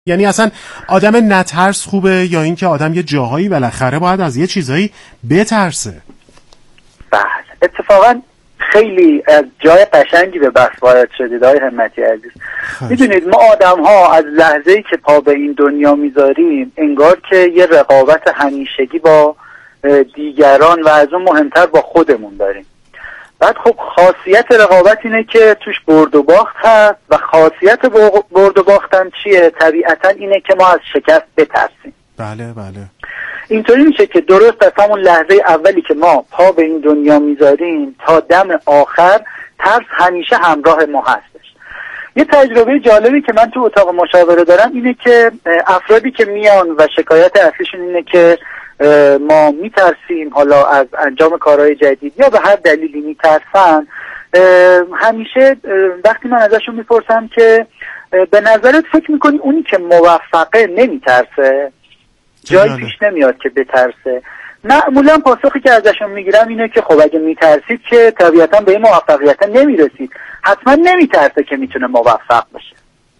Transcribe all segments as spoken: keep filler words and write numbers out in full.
یعنی اصلا آدم نترس خوبه یا اینکه آدم یه جاهایی بالاخره باید از یه چیزایی بترسه؟ بله اتفاقا خیلی از جای قشنگی به بحث وارد شدید آقای همتی عزیز. میدونید ما آدم ها از لحظه‌ای که پا به این دنیا میذاریم انگار که یه رقابت همیشگی با دیگران و از اون مهمتر با خودمون داریم. بعد خب خاصیت رقابت اینه که توش برد و باخت هست و خاصیت برد و باختن چیه؟ طبیعتا اینه که ما از شکست بترسیم. بله بله. اینطوری میشه که درست از همون لحظه اولی که ما پا به این دنیا میذاریم تا دم آخر ترس همیشه همراه ما هستش. یه تجربه جالبی که من تو اتاق مشاوره دارم اینه که افرادی که میان و شکایت اصلیشون اینه که ما میترسیم حالا از انجام کارهای جدید یا به هر دلیلی میترسن، همیشه وقتی من ازشون میپرسم که به نظرت فکر میکنی اونی که موفقه نمیترسه؟ جایی پیش نمیاد که بترسه. معمولا پاسخی که ازشون میگیرم اینه که خب اگه میترسید که طبیعتا به این موفقیت نمیرسید، حتما نمیترسه که میتونه موفق بشه.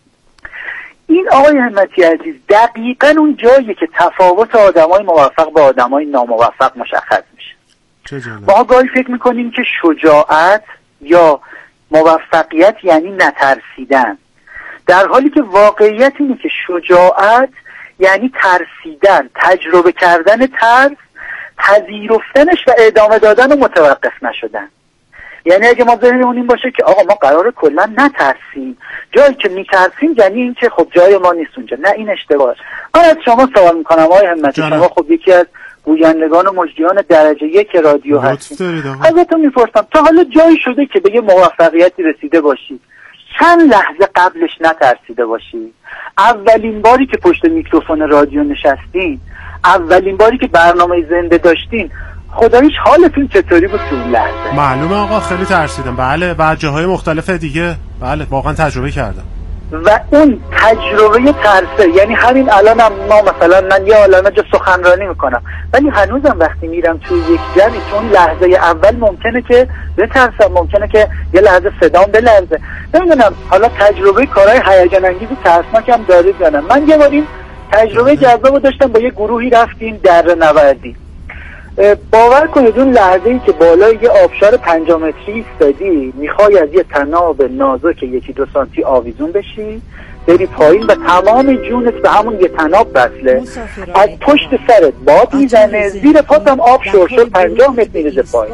این آقای همتی عزیز دقیقاً اون جاییه که تفاوت آدمای موفق با آدمای ناموفق مشخص میشه. ما گاهی فکر میکنیم که شجاعت یا موفقیت یعنی نترسیدن، در حالی که واقعیت اینه که شجاعت یعنی ترسیدن، تجربه کردن ترس، پذیرفتنش و ادامه دادن و متوقف نشدن. یعنی اگه ما ذهنمون این باشه که آقا ما قراره کلا نترسیم، جایی که میترسیم یعنی این که خب جای ما نیست اونجا، نه این اشتباهه. من از شما سوال میکنم آقای همتی، شما خب یکی از گویندگان و مجریان درجه یک رادیو هستید، ازتون میپرسم تا حالا جایی شده که به یه موفقیتی رسیده باشید چند لحظه قبلش نترسیده باشید؟ اولین باری که پشت میکروفون رادیو نشستین، اولین باری که برنامه زنده داشتین، خداییش حالتون چطوری بود تو اون لحظه؟ معلومه آقا خیلی ترسیدم. بله بعد جاهای مختلف دیگه بله واقعا تجربه کردم. و اون تجربه ترسه، یعنی همین الانم ما مثلا من یه عالمه جا سخنرانی میکنم ولی هنوزم وقتی میرم توی یک جمعی تو اون لحظه اول ممکنه که بترسم، ممکنه که یه لحظه صدام بلرزه. نمیدونم حالا تجربه کارهای هیجان انگیز و ترسناکم دارید یا نه. من یه بار این تجربه جذابو داشتم، با یه گروهی رفتیم دره نوردی. باور کنید اون لحظه‌ای که بالای یه آبشار پنجاه متری ایستادی، میخوای از یه طناب نازک یکی دو سانتی آویزون بشی بری پایین و تمام جونت به همون یه طناب وصله، از پشت سرت باد میزنه، زیر پات هم آب شرشر پنجاه متر میریزه پایین.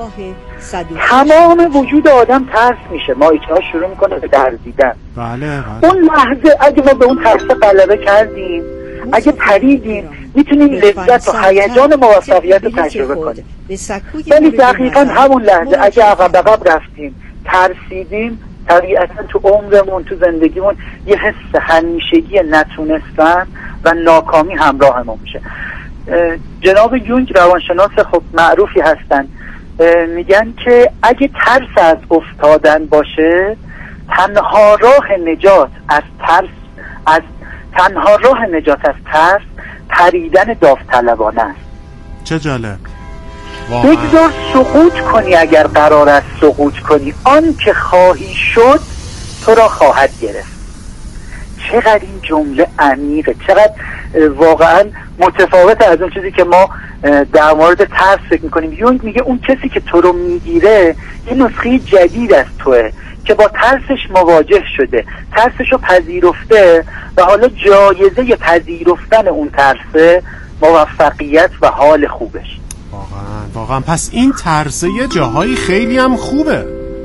تمام وجود آدم ترس میشه، مایچه‌ها شروع میکنه به درزیدن. بله بله. اون لحظه اگه ما به اون ترس غلبه کردیم، اگه پریدیم، میتونیم لذت و هیجان موفقیت رو تجربه کنیم. ولی دقیقاً همون لحظه اگه عقب عقب رفتیم، ترسیدیم، طبیعتاً تو عمرمون تو زندگیمون یه حس همیشگی نتونستن و ناکامی همراهمون میشه. جناب یونگ روانشناس خب معروفی هستن، میگن که اگه ترس از افتادن باشه، تنها راه نجات از ترس از تنها راه نجات از ترس پریدن داوطلبانه است. چه جالب. بگذار سقوط کنی، اگر قرار است سقوط کنی، آن که خواهی شد تو را خواهد گرفت. چقدر این جمله عمیقه، چقدر واقعا متفاوت از اون چیزی که ما در مورد ترس فکر میکنیم. یونگ میگه اون کسی که تو رو میگیره یه نسخه جدید از توه که با ترسش مواجه شده، ترسش رو پذیرفته و حالا جایزه پذیرفتن اون ترسه موفقیت و حال خوبش. واقعا واقعا پس این ترسه یه جاهایی خیلی هم خوبه.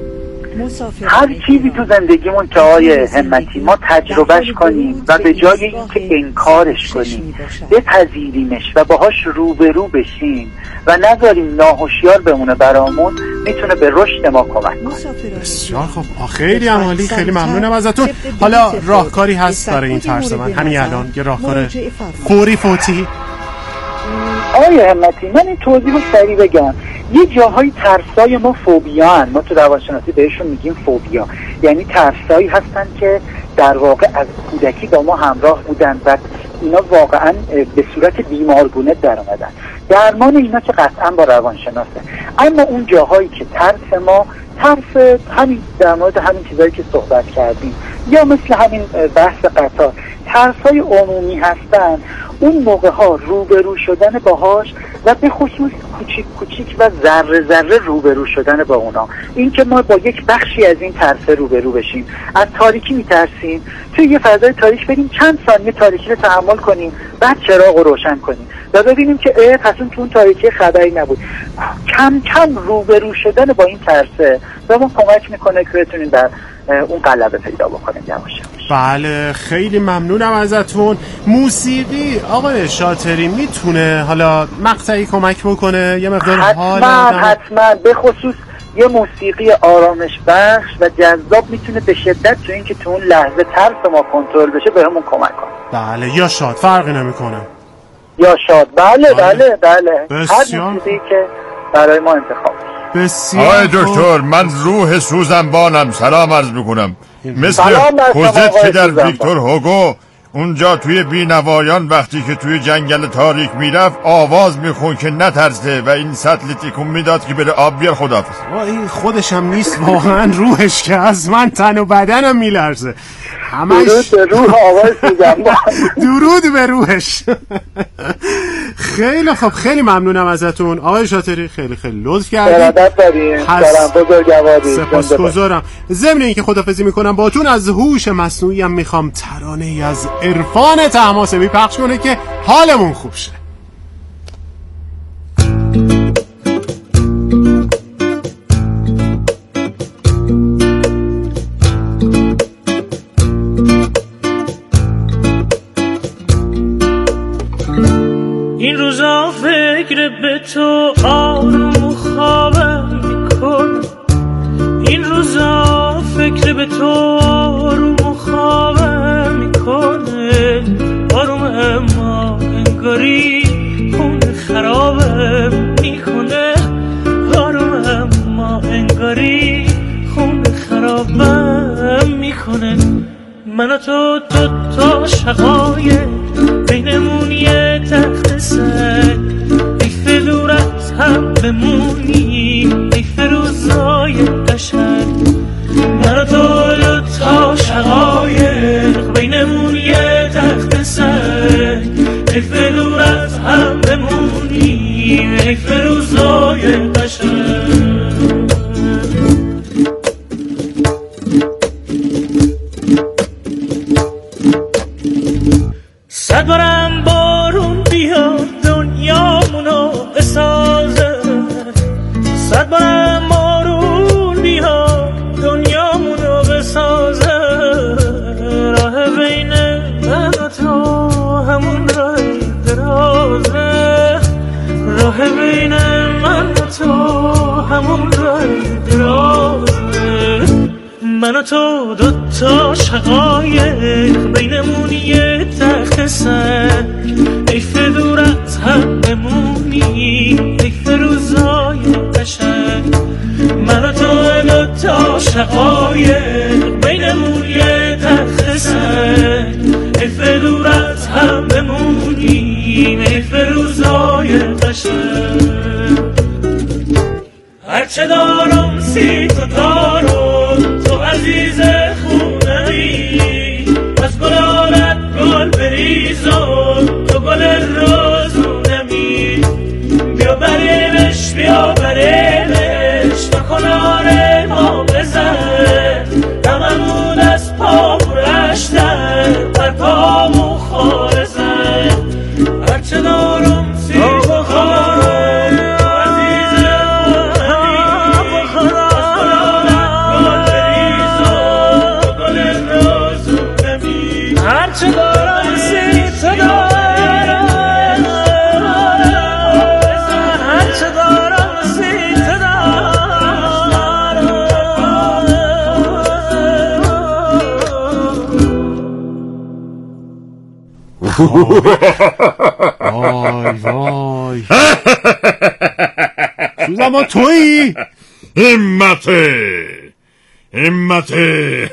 هر چیزی تو زندگیمون که آقای همتی ما تجربهش کنیم و به جای اینکه انکارش کنیم بپذیریمش و باهاش روبرو بشیم و نذاریم ناهوشیار بمونه برامون، میتونه به رشد ما کمک کنه. بسیار خوب، خیلی عالی، خیلی ممنونم ازتون. حالا راهکاری هست برای این ترس من همین الان؟ یه راهکار فوری فوتی؟ آقای همتی من این توضیح رو سریع بگم. یه جاهای ترسای ما فوبیا هن. ما تو روانشناسی بهشون میگیم فوبیا، یعنی ترسایی هستن که در واقع از کودکی با ما همراه بودن و اینا واقعا به صورت بیمارگونه در اومدن. درمان اینا که قطعا با روانشناسه. اما اون جاهایی که ترس ما ترس همین در مورد همین چیزایی که صحبت کردیم، یا مثل همین بحث قطار ترس‌های عمومی هستن، اون موقع ها روبرو شدن باهاش و به خصوص کوچیک کوچیک و ذره ذره روبرو شدن با اونا، این که ما با یک بخشی از این ترس روبرو بشیم. از تاریکی میترسیم، توی یه فضای تاریک بریم چند ثانیه تاریکی رو تحمل کنیم، بعد چراغ رو روشن کنیم و ببینیم که اه پس اون تو اون تاریکی خبری نبود. کم کم روبرو شدن با این ترسه و ما کمک میکنه که بتونیم در اون غلبه پیدا بکنیم یواش یواش. بله خیلی ممنونم ازتون. موسیقی آقای شاطری میتونه حالا مقطعی کمک بکنه یه مقدار حال آدم؟ حتما به خصوص یه موسیقی آرامش بخش و جذاب میتونه به شدت تو این که تو اون لحظه ترس ما کنترل بشه بهمون کمک کنه. بله یا شاد فرقی نمیکنه. یا شاد بله بله بله, بله. هر موسیقی که برای ما انتخاب بسیار. آقای دکتر من روح سوزنبانم، سلام عرض میکنم. مثل کوزت که در ویکتور هوگو اونجا توی بینوایان وقتی که توی جنگل تاریک میرفت آواز میخون که نترسه و این سطل تیکون میداد که بره آب بیار. خداحافظ. این خودش هم نیست واقعا روحش که از من تن و بدنم میلرزه. همش درود به روح آقای سوزنبان. درود به روحش. خیلی خب خیلی ممنونم ازتون آقای شاطری، خیلی خیلی لطف کردید. ارادت داریم. سلام بزرگواری. سپاسگزارم. ضمن اینکه خداحافظی میکنم باهاتون از هوش مصنوعی هم میخوام ترانه ای از عرفان طهماسبی پخش کنه که حالمون خوب شه. این روزا فکر به تو آروم و خوابم میکنه، این روزا فکر به تو آروم و خوابم میکنه، آروم اما انگاری خون خرابم میکنه، آروم اما انگاری خون خرابم میکنه. من و تو دو تا شقایق بینمون یه تخت سگ، حیف دورت هم بمونی حیف روزای قشنگ. من و تو دو تا شقایق بینمون یه تخت سگ، حیف دورت هم بمونی حیف روزای قشنگ. صد بارم بارون بیاد دنیامونو بسازه، صد بارم بارون بیاد دنیامونو بسازه، راه بین من و تو همون راه درازه، راه بین من و تو همون راه درازه. من و تو دوتا شقایق بینمون یه تخت سگ، حیف دورت هم بمونی حیف روزای قشنگ. من و تو دوتا شقایق بینمون یه تخت سگ، حیف دورت هم بمونی حیف روزای قشنگ. هرچه دارم سی تا دارم تو عزیز خونمی، از گلالت گل بریزم تو گل روزونمی. بیا بریمش بیا بریمش و کنار ما بزن، هممون از پا برشتن بر پامون خاره زن. هرچه دارم سی تا دارم وای وای سوزنبان تویی؟ همته همته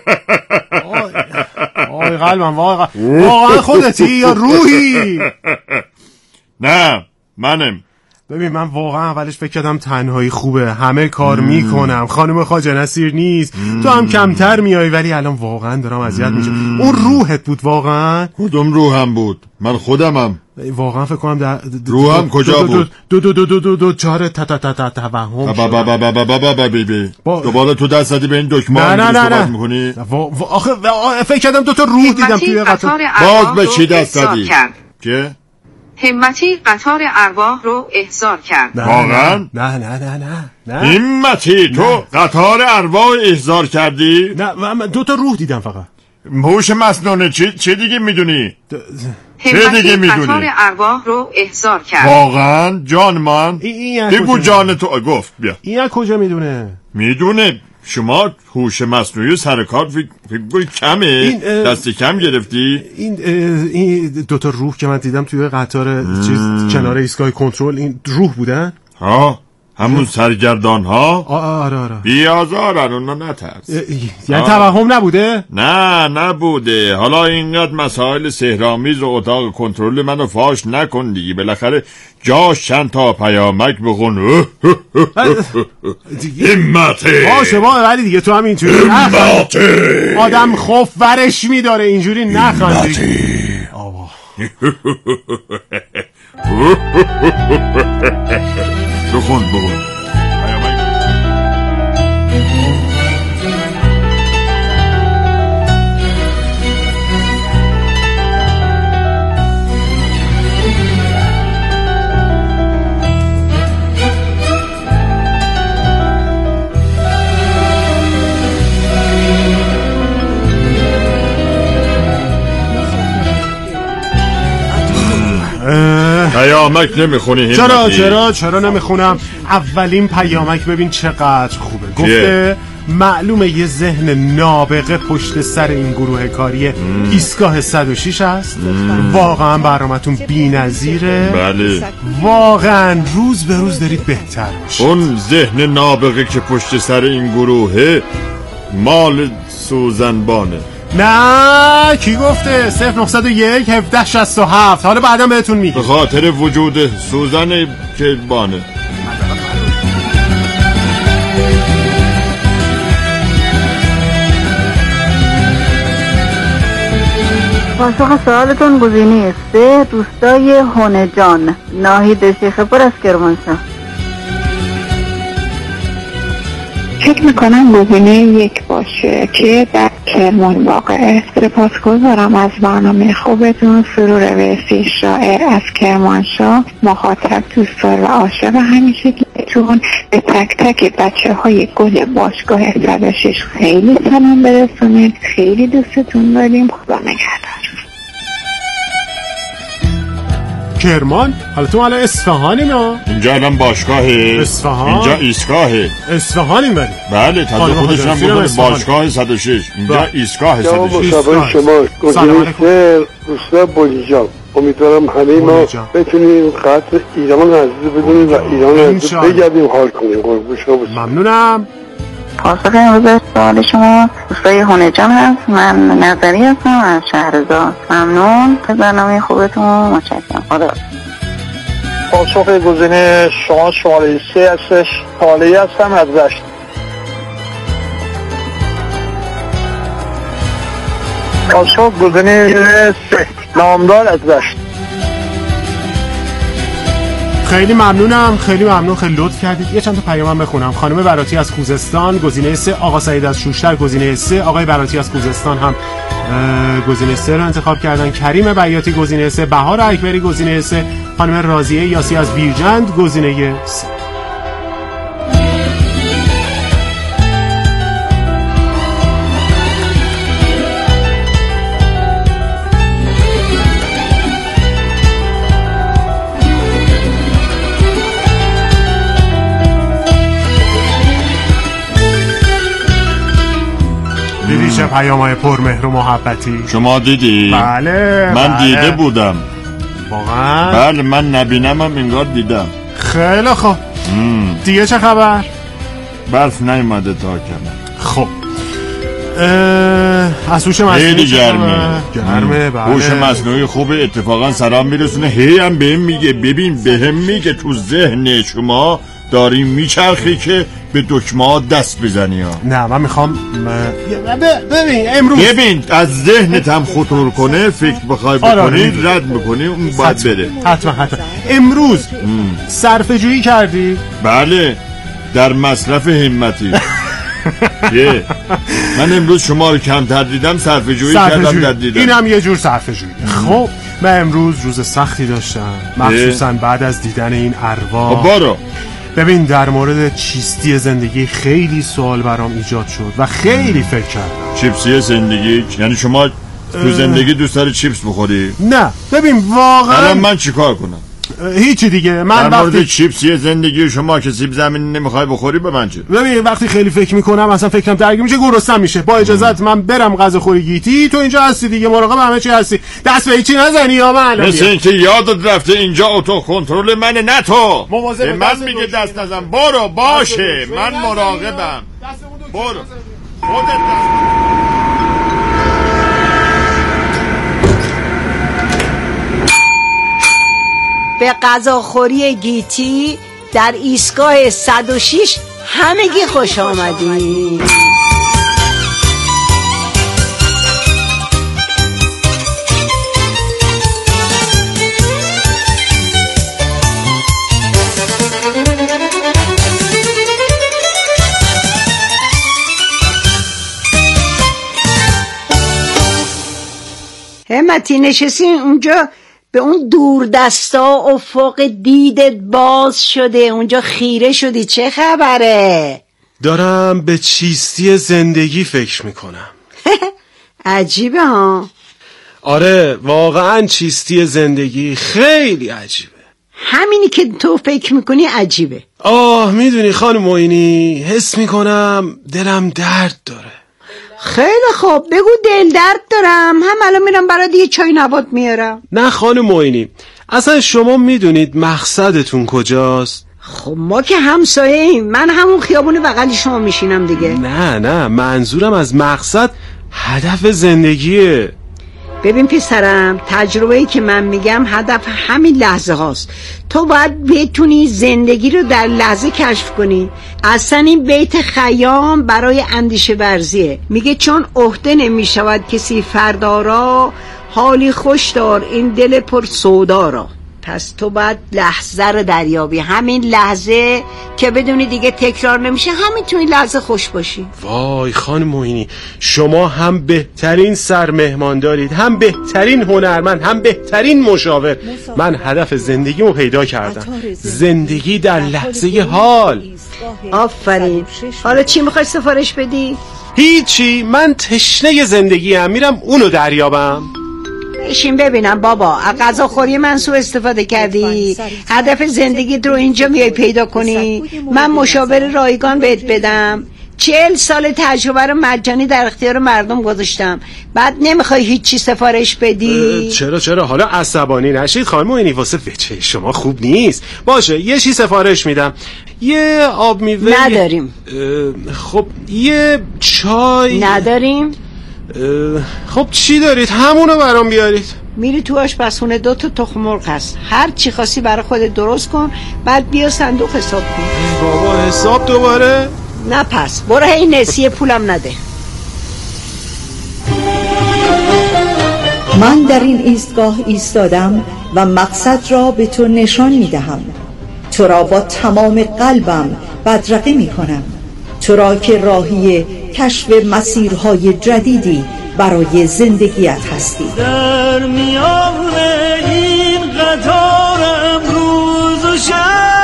وای قلبم وای واقعا خودتی یا روحی؟ نه منم. ببین من واقعا اولش فکر کردم تنهایی خوبه، همه کار میکنم، خانم خواجه نصیر نیست، تو هم کمتر میای، ولی الان واقعا دارم اذیت میشم. اون روحت بود واقعا؟ کدوم روحم بود؟ من خودمم. واقعا فکر کنم در روحم کجا بود؟ دو دو دو دو دو دو چهار تا تا تا تا توهم شد. بابا بابا بابا بابا دوباره تو دست زدی به این دکمه صحبت میکنی؟ آخه فکر کردم دو تا روح دیدم توی قطار. باز به چی دست زدی؟ که همتی قطار ارواح رو احضار کرد. واقعا؟ نه نه نه نه نه. همتی تو قطار ارواح احضار کردی؟ نه من دو تا روح دیدم فقط. هوش مصنوعی چی چه دیگه میدونی؟ چه دیگه میدونی؟ قطار ارواح رو احضار کرد. واقعا جان من؟ بگو جان تو. گفت بیا. این کجا میدونه؟ میدونه. شما هوش مصنوعی سر کار فکر کمه؟ دست کم گرفتی؟ این این دو تا روح که من دیدم توی قطار چیز کنار ایستگاه کنترل، این روح بودن؟ ها همون سرگردان ها؟ آره آره بیازارن اونا، نترس. یعنی توهم نبوده؟ نه نبوده. حالا اینقدر مسائل سحرآمیز و اتاق کنترل منو فاش نکن دیگه، بالاخره جاش چند تا پیامک بخون. همته باشه با ولی دیگه تو هم اینجوری نخند، آدم خوف ورش میداره اینجوری نخند دیگه. بخون بخون پیامک نمیخونی؟ چرا چرا چرا نمیخونم؟ اولین پیامک ببین چقدر خوبه. گفته معلومه یه ذهن نابغه پشت سر این گروه کاری ایستگاه صد و شش است. واقعا برنامه‌تون بی‌نظیره. بله واقعا روز به روز دارید بهتر میشید. اون ذهن نابغه که پشت سر این گروهه مال سوزنبانه. نه کی گفته؟ صفر نهصد و یک هفده شصت و هفت. حالا بعدا بهتون میگم. به خاطر وجود سوزن که بانه. پاسخ سوالتون گزینه سه، دوستای هونجان، ناهید شیخ پور از کرمانشاه. فکر میکنم گزینه یک باشه که در کرمان واقعه. سپاسگزارم از برنامه خوبتون. سرور ویسی شاعر از کرمانشاه، مخاطب دوستدار و عاشق همیشگیتون. به تک تک بچه های گل باشگاه صد و شش خیلی سلام برسونید. خیلی دوستتون داریم. خدا نگهدار. کرمان؟ حالا تو الان اصفهانی ما؟ اینجا الان باشگاهه. اصفهان؟ اینجا ایستگاهه. اصفهانی ولی بله تازه خودش هم بودن باشگاه صد و شش. اینجا ایستگاه صد و شش. شما شما گزینه روستا بولیجان. امیدوارم همه ما بتونیم قدر ایران عزیز بدونیم و ایران عزیز بگردیم حال کنیم. قربون شما باشید. ممنونم. پاسخ امروز سوال شما دوستای هونجان هست. من نظری هستم از شهرزاد. ممنون به برنامه خوبتون. متشکرم. خدا. پاسخ گزینه شما شماره سه هستش. حالی هستم از رشت. پاسخ گزینه سه، نامدار از رشت. خیلی ممنونم، خیلی ممنون، خیلی لطف کردید. یه چند تا پیام بخونم. خانم براتی از خوزستان گزینه سه، آقا سعید از شوشتر گزینه سه، آقای براتی از خوزستان هم گزینه سه رو انتخاب کردن. کریم بیاتی گزینه سه، بهار اکبری گزینه سه، خانم راضیه یاسی از بیرجند گزینه سه. دیدی چه پیام‌های پرمهر و محبتی؟ شما دیدی؟ بله من بله. دیده بودم واقعا؟ بله من نبینم هم انگار دیدم. خیلی خوب. دیگه چه خبر؟ برف نیومده تا کم. خب از هوش مصنوعی خیلی گرمه گرمه بله. هوش مصنوعی خوبه، اتفاقا سلام میرسونه، هی هم بهم میگه ببین بهم میگه تو ذهن شما داری میچرخی که به دکمه ها دست بزنی ها. نه من میخوام ببین امروز ببین از ذهنت هم خطور کنه، فکر بخوای بکنی رد میکنی، اون باید بره. حتما حتما امروز صرفه جویی کردی؟ بله در مصرف همتی. یه من امروز شما رو کمتر دیدم، صرفه جویی کردم در دیدم. این هم یه جور صرفه جویی. خب من امروز روز سختی داشتم، مخصوصا بعد از دیدن این ارواح. بارو ببین در مورد چیستی زندگی خیلی سوال برام ایجاد شد و خیلی فکر کردم. چیپسی زندگی؟ یعنی شما تو زندگی دوست داری چیپس بخوری؟ نه ببین واقعا الان من چیکار کنم؟ هیچی دیگه. من در مورد وقتی چیپسی زندگی شما که سیب زمینی نمیخوای بخوری به من چه؟ ببین وقتی خیلی فکر میکنم اصلا فکرم درگیر میشه، گرسنه‌ام میشه. با اجازت من برم غذا خوری گیتی، تو اینجا هستی دیگه، مراقب همه چی هستی، دست به هیچی نزنی یا من مثل اینکه یادت رفته اینجا اتو کنترل منه، نه تو به من میگه دست نزن. برو باشه من مراقبم. برو خودت دست. به غذاخوری گیتی در ایستگاه صد و شش همگی خوش آمدید. همتی نشستی اونجا به اون دور دستا افق دیدت باز شده، اونجا خیره شدی، چه خبره؟ دارم به چیستی زندگی فکر میکنم. عجیبه ها. آره واقعا چیستی زندگی خیلی عجیبه. همینی که تو فکر میکنی عجیبه. آه میدونی خانم معینی، حس میکنم دلم درد داره. خیلی خوب بگو دل درد دارم، هم الان میرم برات یه چای نبات میارم. نه خانم معینی، اصلا شما میدونید مقصدتون کجاست؟ خب ما که همسایه ایم، من همون خیابون بغل شما میشینم دیگه. نه نه منظورم از مقصد هدف زندگیه. ببین پسرم، تجربه‌ای که من میگم هدف همین لحظه هاست. تو باید بتونی زندگی رو در لحظه کشف کنی. اصلا این بیت خیام برای اندیشه ورزیه. میگه چون عهده نمیشود کسی فردا را، حالی خوش دار این دل پر سودا را. پس تو باید لحظه رو دریابی، همین لحظه که بدونی دیگه تکرار نمیشه، همین تو این لحظه خوش باشی. وای خانم معینی، شما هم بهترین سرمهمان دارید، هم بهترین هنرمند، هم بهترین مشاور. من هدف زندگیمو پیدا کردم، زندگی در لحظه حال. آفرین. حالا چی میخوای سفارش بدی؟ هیچی، من تشنه زندگی هم، میرم اونو دریابم. بشین ببینم بابا، از غذاخوری من سوء استفاده کردی، هدف زندگیت رو اینجا میای پیدا کنی، من مشاور رایگان بهت بدم، چهل سال تجربه رو مجانی در اختیار مردم گذاشتم، بعد نمیخوای هیچی سفارش بدی؟ چرا چرا حالا عصبانی نشید خانم معینی، واسه وجه شما خوب نیست. باشه یه چی سفارش میدم، یه آب میوه. نداریم. خب یه چای نداریم. خب چی دارید؟ همونو برام بیارید. میری تو آشپزخونه، دو تا تخم مرغ هست، هر چی خواستی برای خودت درست کن، بعد بیا صندوق حساب کن. بابا حساب دوباره؟ نه پس برو هی نسیه پولم نده. من در این ایستگاه ایستادم و مقصد را به تو نشان میدهم، تو را با تمام قلبم بدرقه میکنم، تو را که راهی کشف مسیرهای جدیدی برای زندگیت هستی. در میان این قطارم روز و شب،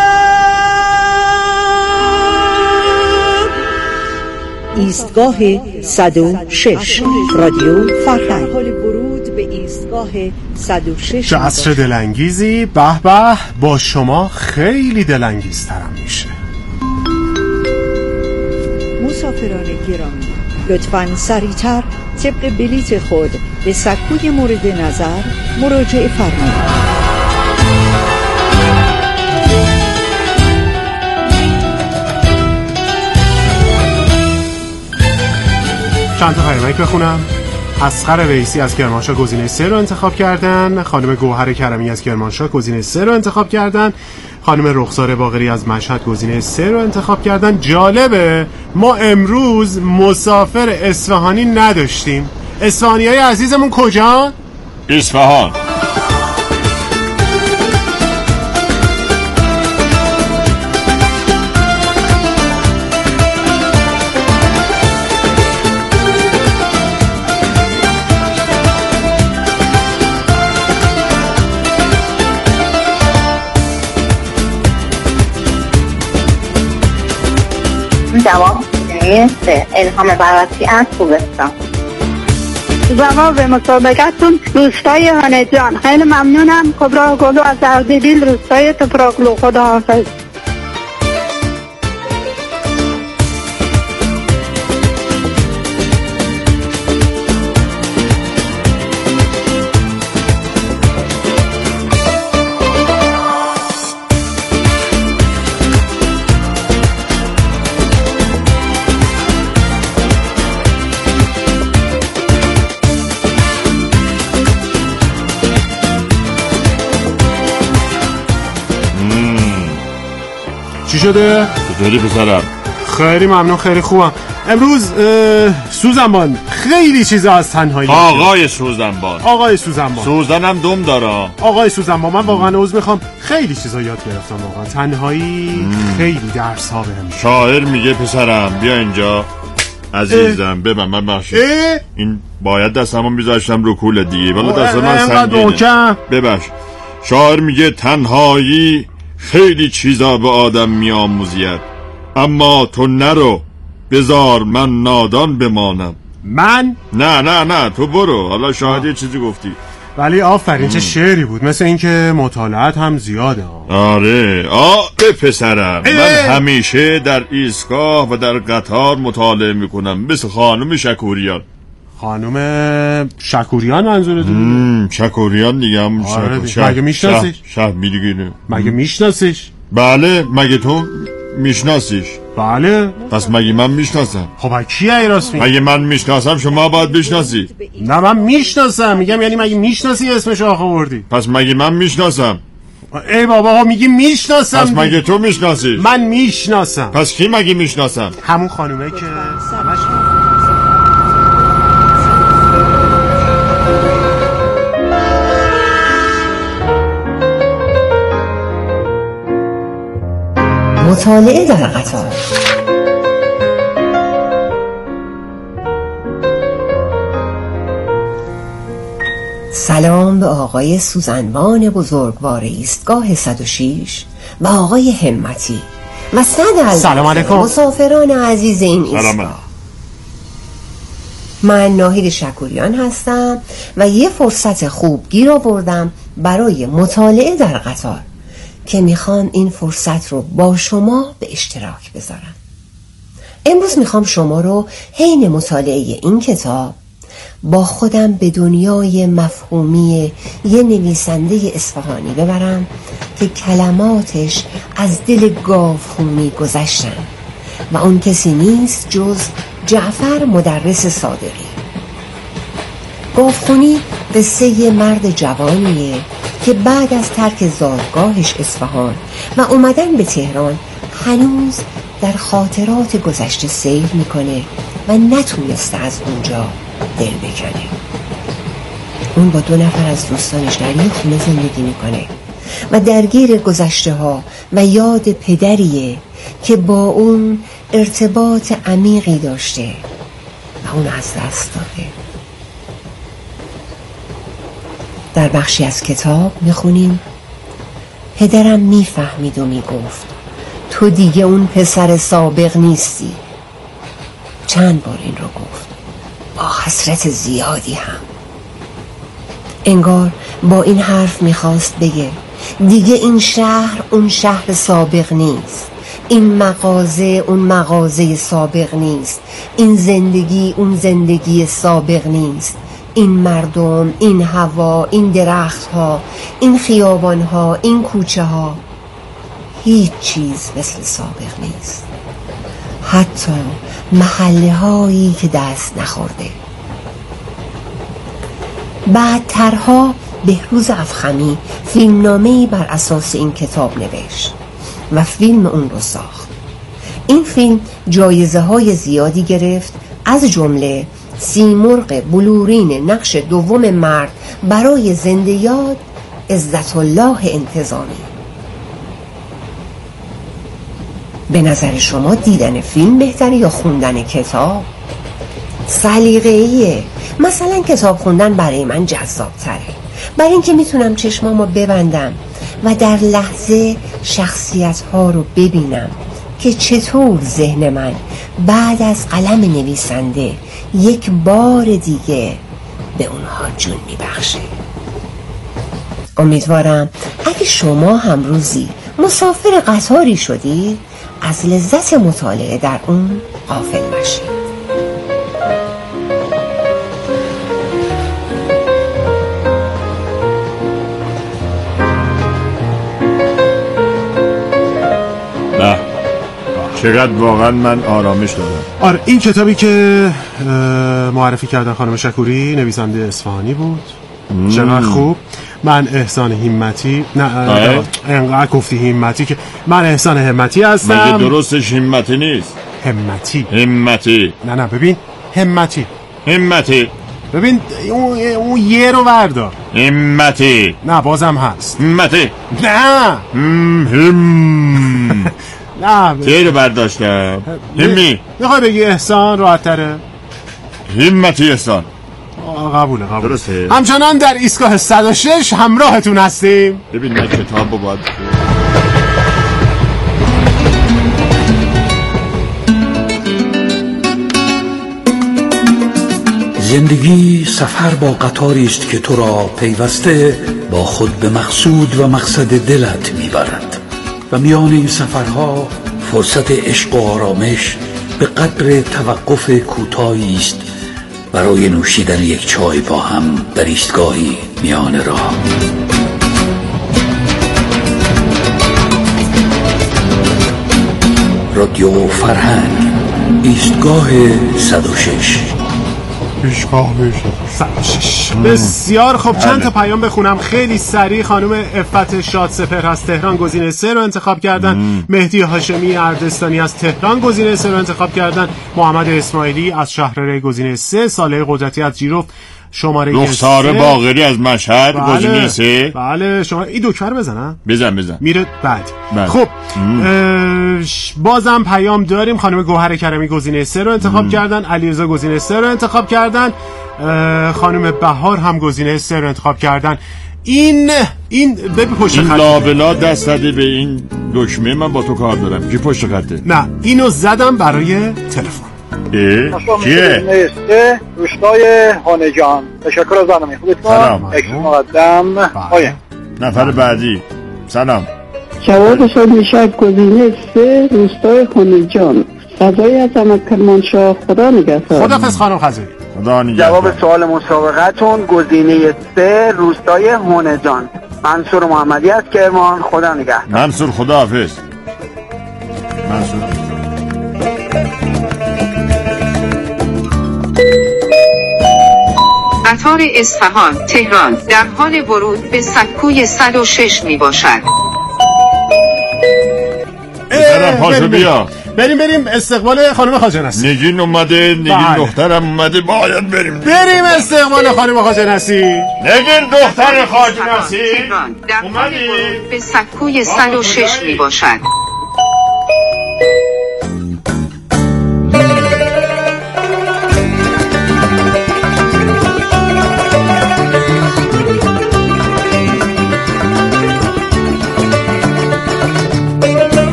ایستگاه صد و شش رادیو فرهنگ. حال ورود به ایستگاه صد و شش. چه عصر دلانگیزی. به به، با شما خیلی دلانگیزترم میشه. مسافران گرامی، لطفاً سریعتر طبق بلیت خود به سکوی مورد نظر مراجعه فرمایید. چند تا پیامک بخونم. اصغر رئیسی از کرمانشاه گزینه سه رو انتخاب کردن. خانم گوهر کرمی از کرمانشاه گزینه سه رو انتخاب کردن. خانم رخسار باقری از مشهد گزینه سه رو انتخاب کردن. جالبه ما امروز مسافر اصفهانی نداشتیم. اصفهانی های عزیزمون کجا؟ اصفهان. جواب سه الهام براتی از خوزستان. جواب مسابقتون روستای هانجان. خیلی ممنونم. کبرا گلو از اردبیل روستای تپراکلو. خدا حافظ. چی شده؟ چطوری پسرم؟ خیلی ممنون، خیلی خوبم. امروز سوزنبان خیلی چیزا از تنهایی. آقای سوزنبان. آقای سوزنبان. سوزنم دم داره. آقای سوزنبان من واقعا عذر میخوام، خیلی چیزا یاد گرفتم واقعا. تنهایی مم. خیلی درس ها بهم. شاعر میگه پسرم بیا اینجا عزیزم ببن من بخشید. این باید دستمو میذاشتم رو کوله دیگه ولی دست من سنگینه. ببخش. شاعر میگه تنهایی خیلی چیزا به آدم میآموزید، اما تو نرو بذار من نادان بمانم. من؟ نه نه نه تو برو. حالا شاید یه چیزی گفتی ولی آفرین چه شعری بود. مثل اینکه مطالعات هم زیاده. آره آه به پسرم اه. من همیشه در ایستگاه و در قطار مطالعه میکنم مثل خانم شکوریان. خانم شکوریان منظورت؟ شکوریان دیگه هم. آره شک... مگه میشناسیش؟ شهر میدیگینه. مگه میشناسیش؟ بله. مگه تو میشناسیش؟ بله. پس مگه من میشناسم؟ خب کیه ای راست میگه؟ مگه من میشناسم شما باید بشناسی. نه من میشناسم. میگم یعنی مگه میشناسی اسمش آخه آوردی؟ پس مگه من میشناسم؟ ای بابا میگی میشناسم. پس مگه تو میشناسی؟ من میشناسم. پس کی مگه میشناسم؟ همون خانومه که همش مطالعه در قطار. سلام به آقای سوزنبان بزرگوار ایستگاه صد و شش و آقای همتی و صد سلام علیکم مسافران عزیز این ایستگاه. من ناهید شکوریان هستم و یه فرصت خوب گیر آوردم برای مطالعه در قطار که میخوام این فرصت رو با شما به اشتراک بذارم. امروز میخوام شما رو حین مطالعه این کتاب با خودم به دنیای مفهومی یه نویسنده اصفهانی ببرم که کلماتش از دل گاوخونی گذشتن و اون کسی نیست جز جعفر مدرس صادقی. گاوخونی قصه یه مرد جوانیه که بعد از ترک زادگاهش اصفهان و اومدن به تهران هنوز در خاطرات گذشته سیر میکنه و نتونسته از اونجا دل بکنه. اون با دو نفر از دوستانش در یه خونه زندگی میکنه و درگیر گذشته ها و یاد پدریه که با اون ارتباط عمیقی داشته و اون از دست داده. در بخشی از کتاب میخونیم پدرم میفهمید و میگفت تو دیگه اون پسر سابق نیستی. چند بار این رو گفت با حسرت زیادی هم. انگار با این حرف میخواست بگه دیگه این شهر اون شهر سابق نیست، این مغازه اون مغازه سابق نیست، این زندگی اون زندگی سابق نیست، این مردم، این هوا، این درخت ها، این خیابان ها، این کوچه ها، هیچ چیز مثل سابق نیست. حتی محله هایی که دست نخورده. بعدترها بهروز افخمی فیلمنامه‌ای بر اساس این کتاب نوشت و فیلم اون رو ساخت. این فیلم جایزه های زیادی گرفت، از جمله سیمرغ بلورین نقش دوم مرد برای زنده یاد عزت الله انتظامی. به نظر شما دیدن فیلم بهتره یا خوندن کتاب؟ سلیقه‌ایه. مثلا کتاب خوندن برای من جذاب تره، برای اینکه میتونم چشمامو ببندم و در لحظه شخصیت ها رو ببینم که چطور ذهن من بعد از قلم نویسنده یک بار دیگه به اونها جون میبخشه. امیدوارم اگه شما هم روزی مسافر قطاری شدید از لذت مطالعه در اون غافل نشید. نه چقدر واقعا من آرامش دادم. آره این کتابی که معرفی کردن خانم شکوری نویسنده اصفهانی بود. مم. چقدر خوب. من احسان همتی، نه انقدر گفتی همتی که من احسان همتی هستم. مگه درستش همتی نیست؟ همتی همتی نه نه ببین همتی همتی ببین اون, اون یه رو وردار. همتی نه بازم هست همتی نه هم هم نه چه رو برداشتم؟ همی میخوای بگی احسان راحت تره؟ همتی احسان. قبوله قبوله درسته. همچنان در ایستگاه صد و شش همراهتون هستیم. ببین من کتاب رو باید زندگی سفر با قطاری است که تو را پیوسته با خود به مقصود و مقصد دلت میبرد و میان این سفرها فرصت عشق و آرامش به قدر توقف کوتاهی است برای نوشیدن یک چای با هم در ایستگاهی میان راه. رادیو فرهنگ ایستگاه صد و شش. ایستگاه صد و شش. بسیار خب چند تا پیام بخونم خیلی سریع. خانم عفت شادسپر از تهران گزینه سه رو انتخاب کردن. مم. مهدی هاشمی اردستانی از تهران گزینه سه رو انتخاب کردن. محمد اسماعیلی از شهرره گزینه سه. صالح قدرتی از جیرفت شماره سه. رخساره باقری از مشهد بله. گزینه سه. بله شما این دکتر بزنم بزن بزن میره بعد بله. خب بازم پیام داریم. خانم گوهر کرمی گزینه سه رو انتخاب مم. کردن. علیرضا گزینه سه رو انتخاب کردن. خانم بهار هم گزینه سه رو انتخاب کردن. این این ببین پشت این لابلا دست زده به این دکمه. من با تو کار دارم کی پشت خطه؟ نه اینو زدم برای تلفن. اه کیه؟ نسته روستای هانجان. تشکر از برنامه خوبتون. سلام. یک مقدم آیا نفر بعدی. سلام. جواب شد میشه گزینه سه روستای هانجان. صدای از احمد کرمانشاه. خدا نگهدار. خداحافظ خانم خزری. خدا نگهدار. جواب سوال مسابقتون گزینه سه روستای هانجان. منصور محمدی از کرمان. خدا نگهدار. منصور خداحافظ. منصور قطار اصفهان تهران در حال ورود به سکوی صد و شش می باشد. برم پاشو بیا بریم بریم استقبال خانم خواجه‌نصیر. نگین اومده. نگین دخترم اومده. باید بریم بریم استقبال خانم خواجه‌نصیر. نگین دختر خواجه‌نصیر در حال ورود به سکوی صد و شش می باشد.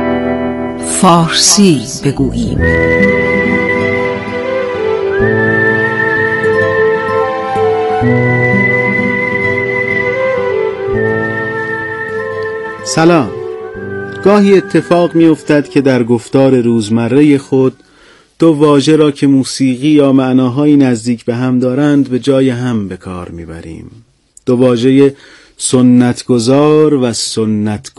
فارسی بگوییم. سلام. گاهی اتفاق می افتد که در گفتار روزمره خود دو واژه را که موسیقی یا معناهای نزدیک به هم دارند به جای هم به کار می بریم. دو واژه سنتگزار و سنت